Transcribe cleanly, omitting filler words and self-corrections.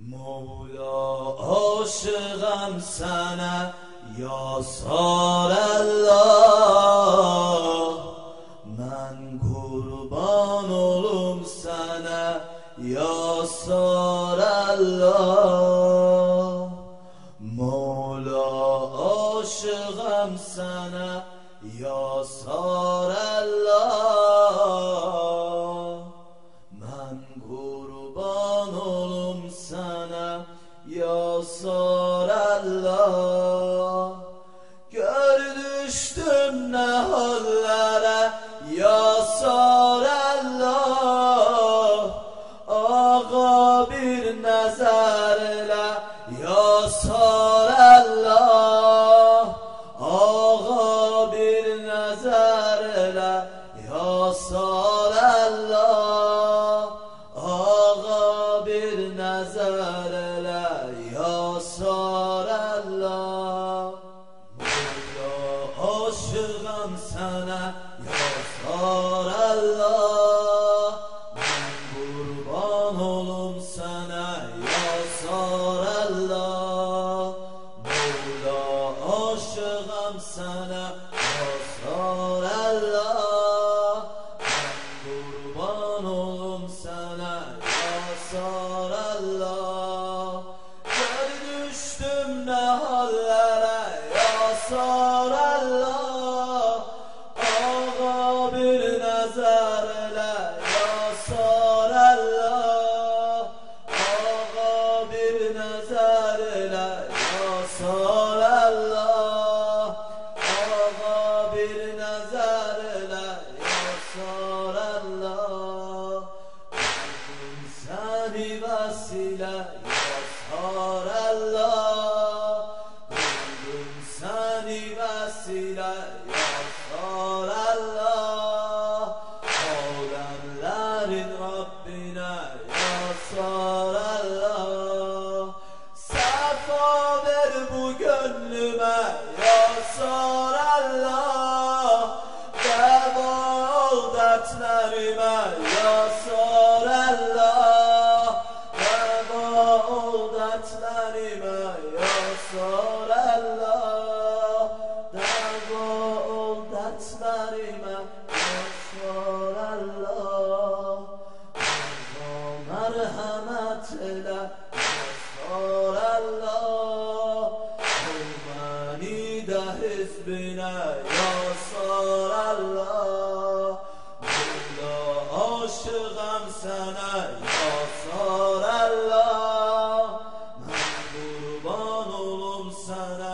مولا عاشقم sana یاسار الله من قربان olum sana یاسار الله مولا عاشقم sana یاسار الله من قربان olum sana یاسار الله gör düştüm ne hallere یاسار الله ağa bir nezerle یاسار الله ağa bir nezerle یاسار الله ağa bir nezerle یاسار الله مولا aşığım sana یاسار الله ben kurban olum sana یاسار الله مولا aşığım sana یاسار الله ben kurban olum sana یاسار الله gör düştüm ne hallere یاسار الله ağa bir nezerle یاسار الله ağa bir nezerle یاسار الله ağa bir nezerle یاسار الله buldum seni vesile یاسار الله buldum seni vesile یاسار الله alemlerin Rabbine یاسار الله sefa ver bu gönlüme یاسار الله deva ol dertlerime یاسار الله deva ol dertlerime یاسار الله deva ol dertlerime یاسار الله merhamet eyle یاسار الله ol beni de hizbine یاسار الله مولا aşığım sana یاسار الله ben kurban olum sana